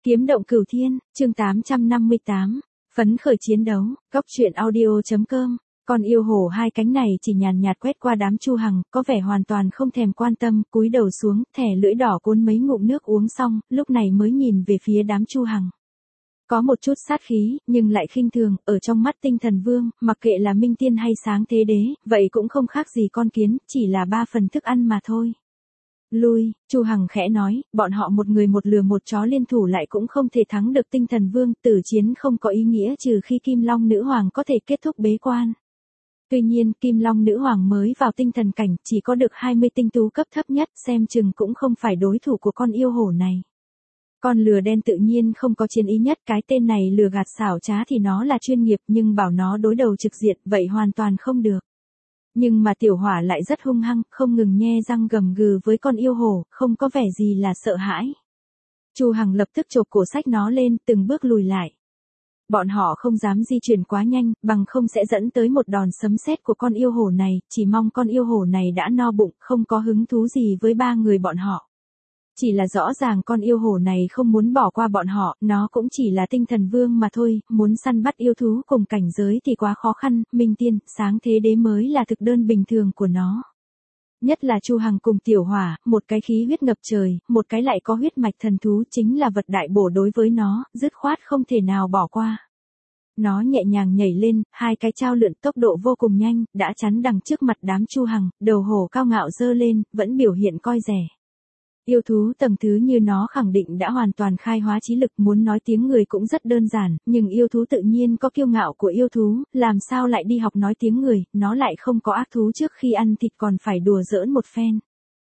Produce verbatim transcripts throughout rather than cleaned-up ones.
Kiếm động cửu thiên, chương tám trăm năm mươi tám, phấn khởi chiến đấu, góc truyện audio.com. Con yêu hổ hai cánh này chỉ nhàn nhạt quét qua đám Chu Hằng, có vẻ hoàn toàn không thèm quan tâm, cúi đầu xuống, thẻ lưỡi đỏ cuốn mấy ngụm nước uống xong, lúc này mới nhìn về phía đám Chu Hằng. Có một chút sát khí, nhưng lại khinh thường, ở trong mắt Tinh Thần Vương, mặc kệ là Minh Tiên hay Sáng Thế Đế, vậy cũng không khác gì con kiến, chỉ là ba phần thức ăn mà thôi. Lui, Chu Hằng khẽ nói, bọn họ một người một lừa một chó liên thủ lại cũng không thể thắng được Tinh Thần Vương, tử chiến không có ý nghĩa trừ khi Kim Long Nữ Hoàng có thể kết thúc bế quan. Tuy nhiên, Kim Long Nữ Hoàng mới vào tinh thần cảnh, chỉ có được hai mươi tinh tú cấp thấp nhất, xem chừng cũng không phải đối thủ của con yêu hổ này. Con lừa đen tự nhiên không có chiến ý nhất, cái tên này lừa gạt xảo trá thì nó là chuyên nghiệp, nhưng bảo nó đối đầu trực diện, vậy hoàn toàn không được. Nhưng mà tiểu hỏa lại rất hung hăng, không ngừng nhe răng gầm gừ với con yêu hổ, không có vẻ gì là sợ hãi. Chu Hằng lập tức chộp cổ xách nó lên, từng bước lùi lại. Bọn họ không dám di chuyển quá nhanh, bằng không sẽ dẫn tới một đòn sấm sét của con yêu hổ này, chỉ mong con yêu hổ này đã no bụng, không có hứng thú gì với ba người bọn họ. Chỉ là rõ ràng con yêu hổ này không muốn bỏ qua bọn họ, nó cũng chỉ là Tinh Thần Vương mà thôi, muốn săn bắt yêu thú cùng cảnh giới thì quá khó khăn, Minh Tiên, Sáng Thế Đế mới là thực đơn bình thường của nó. Nhất là Chu Hằng cùng tiểu hỏa, một cái khí huyết ngập trời, một cái lại có huyết mạch thần thú, chính là vật đại bổ đối với nó, dứt khoát không thể nào bỏ qua. Nó nhẹ nhàng nhảy lên, hai cái chao lượn tốc độ vô cùng nhanh, đã chắn đằng trước mặt đám Chu Hằng, đầu hổ cao ngạo dơ lên, vẫn biểu hiện coi rẻ. Yêu thú tầng thứ như nó khẳng định đã hoàn toàn khai hóa trí lực, muốn nói tiếng người cũng rất đơn giản, nhưng yêu thú tự nhiên có kiêu ngạo của yêu thú, làm sao lại đi học nói tiếng người, nó lại không có ác thú trước khi ăn thịt còn phải đùa giỡn một phen.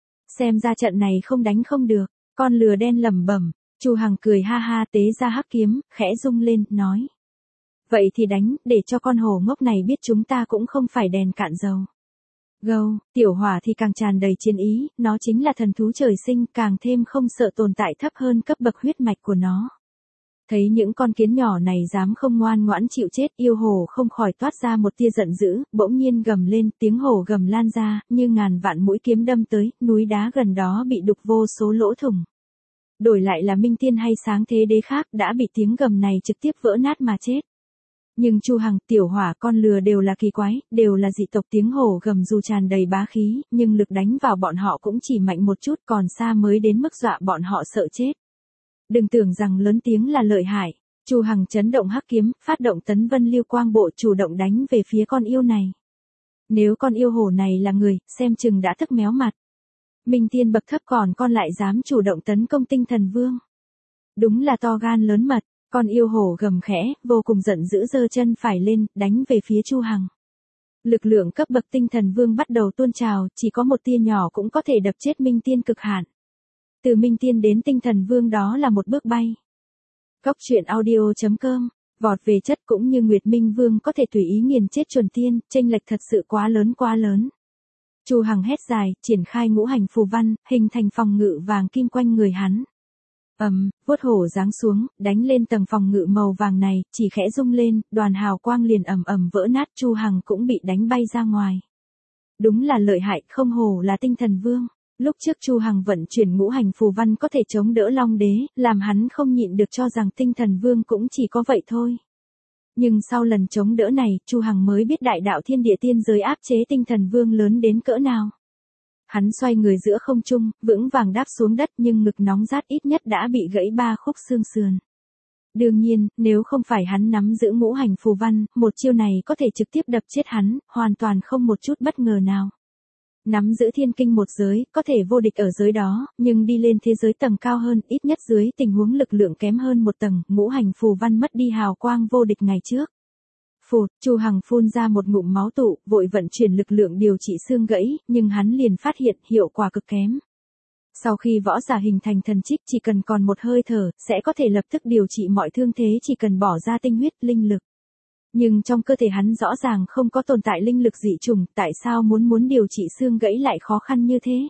Xem ra trận này không đánh không được, con lừa đen lẩm bẩm. Chu Hằng cười ha ha tế ra hắc kiếm, khẽ rung lên, nói. Vậy thì đánh, để cho con hổ ngốc này biết chúng ta cũng không phải đèn cạn dầu. Gâu, tiểu hỏa thì càng tràn đầy chiến ý, nó chính là thần thú trời sinh, càng thêm không sợ tồn tại thấp hơn cấp bậc huyết mạch của nó. Thấy những con kiến nhỏ này dám không ngoan ngoãn chịu chết, yêu hổ không khỏi toát ra một tia giận dữ, bỗng nhiên gầm lên, tiếng hổ gầm lan ra, như ngàn vạn mũi kiếm đâm tới, núi đá gần đó bị đục vô số lỗ thủng. Đổi lại là Minh Tiên hay Sáng Thế Đế khác đã bị tiếng gầm này trực tiếp vỡ nát mà chết. Nhưng Chu Hằng, tiểu hỏa, con lừa đều là kỳ quái, đều là dị tộc, tiếng hổ gầm dù tràn đầy bá khí, nhưng lực đánh vào bọn họ cũng chỉ mạnh một chút, còn xa mới đến mức dọa bọn họ sợ chết. Đừng tưởng rằng lớn tiếng là lợi hại. Chu Hằng chấn động hắc kiếm, phát động tấn vân lưu quang bộ, chủ động đánh về phía con yêu này. Nếu con yêu hổ này là người, xem chừng đã thức méo mặt. Minh Tiên bậc thấp còn con lại dám chủ động tấn công Tinh Thần Vương. Đúng là to gan lớn mật. Con yêu hổ gầm khẽ, vô cùng giận dữ giơ chân phải lên, đánh về phía Chu Hằng. Lực lượng cấp bậc Tinh Thần Vương bắt đầu tuôn trào, chỉ có một tia nhỏ cũng có thể đập chết Minh Tiên cực hạn. Từ Minh Tiên đến Tinh Thần Vương đó là một bước bay. Góc truyện audio.com, vọt về chất cũng như Nguyệt Minh Vương có thể tùy ý nghiền chết chuẩn tiên, chênh lệch thật sự quá lớn quá lớn. Chu Hằng hét dài, triển khai ngũ hành phù văn, hình thành phòng ngự vàng kim quanh người hắn. Ầm, um, vuốt hổ giáng xuống, đánh lên tầng phòng ngự màu vàng này, chỉ khẽ rung lên, đoàn hào quang liền ầm ầm vỡ nát, Chu Hằng cũng bị đánh bay ra ngoài. Đúng là lợi hại, không hổ là Tinh Thần Vương. Lúc trước Chu Hằng vận chuyển ngũ hành phù văn có thể chống đỡ Long Đế, làm hắn không nhịn được cho rằng Tinh Thần Vương cũng chỉ có vậy thôi. Nhưng sau lần chống đỡ này, Chu Hằng mới biết đại đạo thiên địa tiên giới áp chế Tinh Thần Vương lớn đến cỡ nào. Hắn xoay người giữa không trung, vững vàng đáp xuống đất, nhưng ngực nóng rát ít nhất đã bị gãy ba khúc xương sườn. Đương nhiên, nếu không phải hắn nắm giữ ngũ hành phù văn, một chiêu này có thể trực tiếp đập chết hắn, hoàn toàn không một chút bất ngờ nào. Nắm giữ thiên kinh một giới, có thể vô địch ở giới đó, nhưng đi lên thế giới tầng cao hơn, ít nhất dưới tình huống lực lượng kém hơn một tầng, ngũ hành phù văn mất đi hào quang vô địch ngày trước. Phụt, Chu Hằng phun ra một ngụm máu tụ, vội vận chuyển lực lượng điều trị xương gãy, nhưng hắn liền phát hiện hiệu quả cực kém. Sau khi võ giả hình thành thần trích chỉ cần còn một hơi thở, sẽ có thể lập tức điều trị mọi thương thế chỉ cần bỏ ra tinh huyết, linh lực. Nhưng trong cơ thể hắn rõ ràng không có tồn tại linh lực dị trùng, tại sao muốn muốn điều trị xương gãy lại khó khăn như thế?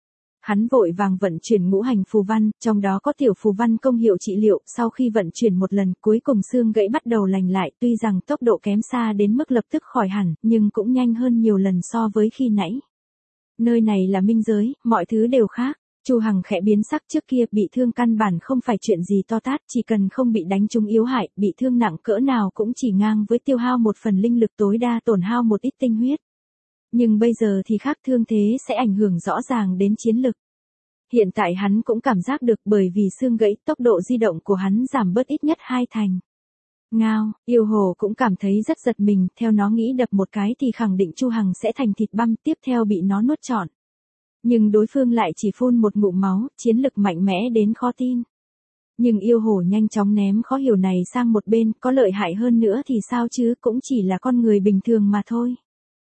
Hắn vội vàng vận chuyển ngũ hành phù văn, trong đó có tiểu phù văn công hiệu trị liệu, sau khi vận chuyển một lần, cuối cùng xương gãy bắt đầu lành lại, tuy rằng tốc độ kém xa đến mức lập tức khỏi hẳn, nhưng cũng nhanh hơn nhiều lần so với khi nãy. Nơi này là minh giới, mọi thứ đều khác. Chu Hằng khẽ biến sắc, trước kia bị thương căn bản không phải chuyện gì to tát, chỉ cần không bị đánh trúng yếu hại, bị thương nặng cỡ nào cũng chỉ ngang với tiêu hao một phần linh lực, tối đa tổn hao một ít tinh huyết. Nhưng bây giờ thì khác, thương thế sẽ ảnh hưởng rõ ràng đến chiến lực. Hiện tại hắn cũng cảm giác được, bởi vì xương gãy, tốc độ di động của hắn giảm bớt ít nhất hai thành. Ngao, yêu hồ cũng cảm thấy rất giật mình, theo nó nghĩ đập một cái thì khẳng định Chu Hằng sẽ thành thịt băm, tiếp theo bị nó nuốt trọn. Nhưng đối phương lại chỉ phun một ngụm máu, chiến lực mạnh mẽ đến khó tin. Nhưng yêu hồ nhanh chóng ném khó hiểu này sang một bên, có lợi hại hơn nữa thì sao chứ, cũng chỉ là con người bình thường mà thôi.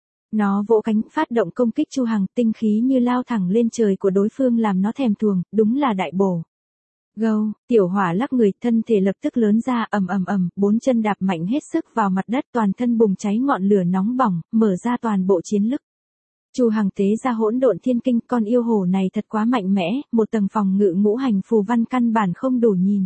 Nó vỗ cánh phát động công kích Chu Hằng, tinh khí như lao thẳng lên trời của đối phương làm nó thèm thuồng, đúng là đại bổ. Gâu, tiểu hỏa lắc người, thân thể lập tức lớn ra, ầm ầm ầm, bốn chân đạp mạnh hết sức vào mặt đất, toàn thân bùng cháy ngọn lửa nóng bỏng, mở ra toàn bộ chiến lực. Chu Hằng tế ra hỗn độn thiên kinh, con yêu hồ này thật quá mạnh mẽ, một tầng phòng ngự ngũ hành phù văn căn bản không đủ nhìn.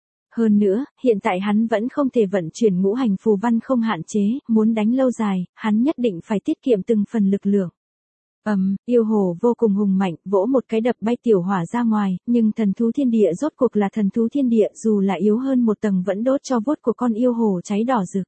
Hơn nữa, hiện tại hắn vẫn không thể vận chuyển ngũ hành phù văn không hạn chế, muốn đánh lâu dài, hắn nhất định phải tiết kiệm từng phần lực lượng. Ầm, um, yêu hồ vô cùng hùng mạnh, vỗ một cái đập bay tiểu hỏa ra ngoài, nhưng thần thú thiên địa rốt cuộc là thần thú thiên địa, dù là yếu hơn một tầng vẫn đốt cho vuốt của con yêu hồ cháy đỏ rực.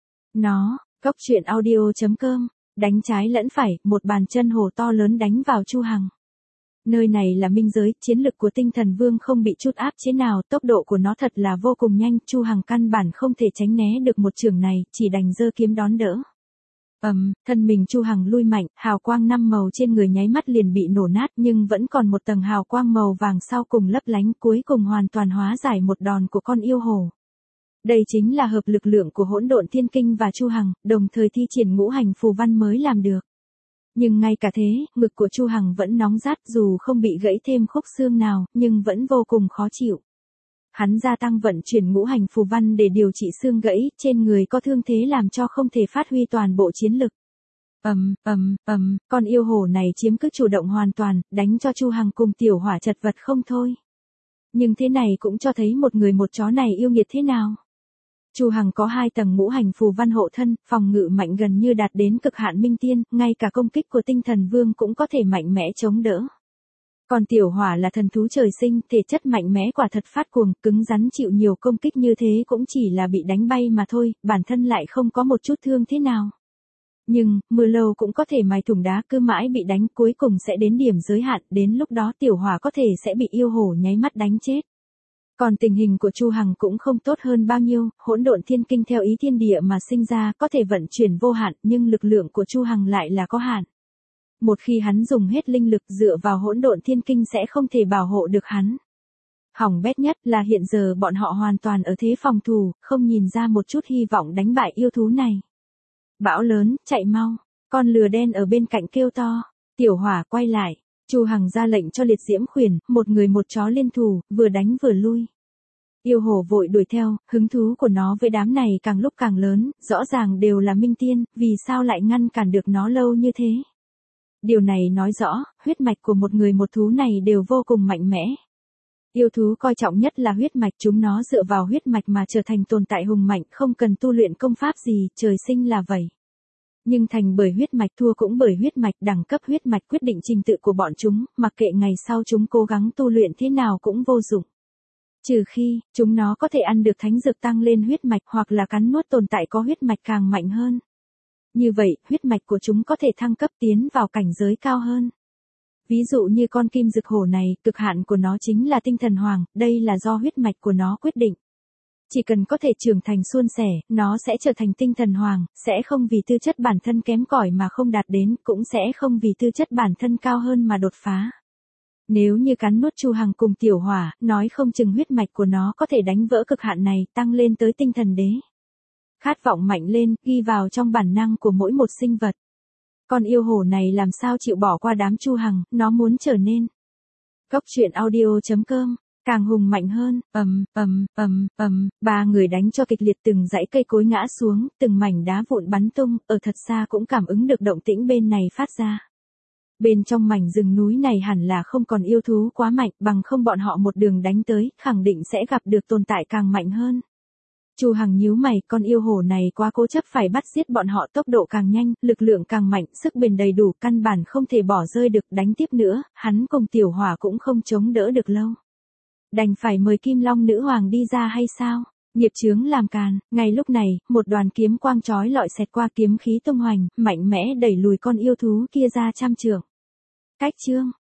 Nó, Cốc Truyện Audio chấm com, đánh trái lẫn phải, một bàn chân hồ to lớn đánh vào Chu Hằng. Nơi này là minh giới, chiến lực của tinh thần vương không bị chút áp chế nào, tốc độ của nó thật là vô cùng nhanh, Chu Hằng căn bản không thể tránh né được một chưởng này, chỉ đành giơ kiếm đón đỡ. Ầm, um, thân mình Chu Hằng lui mạnh, hào quang năm màu trên người nháy mắt liền bị nổ nát, nhưng vẫn còn một tầng hào quang màu vàng sau cùng lấp lánh, cuối cùng hoàn toàn hóa giải một đòn của con yêu hồ. Đây chính là hợp lực lượng của hỗn độn thiên kinh và Chu Hằng, đồng thời thi triển ngũ hành phù văn mới làm được. Nhưng ngay cả thế, ngực của Chu Hằng vẫn nóng rát, dù không bị gãy thêm khúc xương nào, nhưng vẫn vô cùng khó chịu. Hắn gia tăng vận chuyển ngũ hành phù văn để điều trị xương gãy, trên người có thương thế làm cho không thể phát huy toàn bộ chiến lực. Ầm, ầm, ầm, con yêu hồ này chiếm cứ chủ động hoàn toàn, đánh cho Chu Hằng cùng tiểu hỏa chật vật không thôi. Nhưng thế này cũng cho thấy một người một chó này yêu nghiệt thế nào. Chu Hằng có hai tầng ngũ hành phù văn hộ thân, phòng ngự mạnh gần như đạt đến cực hạn minh tiên, ngay cả công kích của tinh thần vương cũng có thể mạnh mẽ chống đỡ. Còn tiểu hỏa là thần thú trời sinh, thể chất mạnh mẽ quả thật phát cuồng, cứng rắn chịu nhiều công kích như thế cũng chỉ là bị đánh bay mà thôi, bản thân lại không có một chút thương thế nào. Nhưng, mưa lâu cũng có thể mài thủng đá, cứ mãi bị đánh cuối cùng sẽ đến điểm giới hạn, đến lúc đó tiểu hỏa có thể sẽ bị yêu hổ nháy mắt đánh chết. Còn tình hình của Chu Hằng cũng không tốt hơn bao nhiêu, hỗn độn thiên kinh theo ý thiên địa mà sinh ra, có thể vận chuyển vô hạn, nhưng lực lượng của Chu Hằng lại là có hạn. Một khi hắn dùng hết linh lực dựa vào hỗn độn thiên kinh sẽ không thể bảo hộ được hắn. Hỏng bét nhất là hiện giờ bọn họ hoàn toàn ở thế phòng thủ, không nhìn ra một chút hy vọng đánh bại yêu thú này. Bão lớn, chạy mau, con lừa đen ở bên cạnh kêu to, tiểu hỏa quay lại. Chu Hằng ra lệnh cho liệt diễm khuyển, một người một chó liên thủ, vừa đánh vừa lui. Yêu hồ vội đuổi theo, hứng thú của nó với đám này càng lúc càng lớn, rõ ràng đều là minh tiên, vì sao lại ngăn cản được nó lâu như thế. Điều này nói rõ, huyết mạch của một người một thú này đều vô cùng mạnh mẽ. Yêu thú coi trọng nhất là huyết mạch, chúng nó dựa vào huyết mạch mà trở thành tồn tại hùng mạnh, không cần tu luyện công pháp gì, trời sinh là vậy. Nhưng thành bởi huyết mạch, thua cũng bởi huyết mạch, đẳng cấp huyết mạch quyết định trình tự của bọn chúng, mặc kệ ngày sau chúng cố gắng tu luyện thế nào cũng vô dụng. Trừ khi, chúng nó có thể ăn được thánh dược tăng lên huyết mạch hoặc là cắn nuốt tồn tại có huyết mạch càng mạnh hơn. Như vậy, huyết mạch của chúng có thể thăng cấp tiến vào cảnh giới cao hơn. Ví dụ như con kim dực hổ này, cực hạn của nó chính là tinh thần hoàng, đây là do huyết mạch của nó quyết định. Chỉ cần có thể trưởng thành suôn sẻ, nó sẽ trở thành tinh thần hoàng, sẽ không vì tư chất bản thân kém cỏi mà không đạt đến, cũng sẽ không vì tư chất bản thân cao hơn mà đột phá. Nếu như cắn nuốt Chu Hằng cùng tiểu hỏa, nói không chừng huyết mạch của nó có thể đánh vỡ cực hạn này, tăng lên tới tinh thần đế. Khát vọng mạnh lên, ghi vào trong bản năng của mỗi một sinh vật. Con yêu hổ này làm sao chịu bỏ qua đám Chu Hằng, nó muốn trở nên. Cốc Truyện Audio chấm com, càng hùng mạnh hơn, ầm, ầm, ầm, ầm, ba người đánh cho kịch liệt, từng dãy cây cối ngã xuống, từng mảnh đá vụn bắn tung, ở thật xa cũng cảm ứng được động tĩnh bên này phát ra. Bên trong mảnh rừng núi này hẳn là không còn yêu thú quá mạnh, bằng không bọn họ một đường đánh tới, khẳng định sẽ gặp được tồn tại càng mạnh hơn. Chu Hằng nhíu mày, con yêu hổ này quá cố chấp, phải bắt giết bọn họ, tốc độ càng nhanh, lực lượng càng mạnh, sức bền đầy đủ, căn bản không thể bỏ rơi được, đánh tiếp nữa, hắn cùng tiểu hỏa cũng không chống đỡ được lâu. Đành phải mời Kim Long nữ hoàng đi ra hay sao? Nghiệp chướng làm càn, ngay lúc này, một đoàn kiếm quang chói lọi xẹt qua, kiếm khí tung hoành, mạnh mẽ đẩy lùi con yêu thú kia ra trăm trượng. Cách chương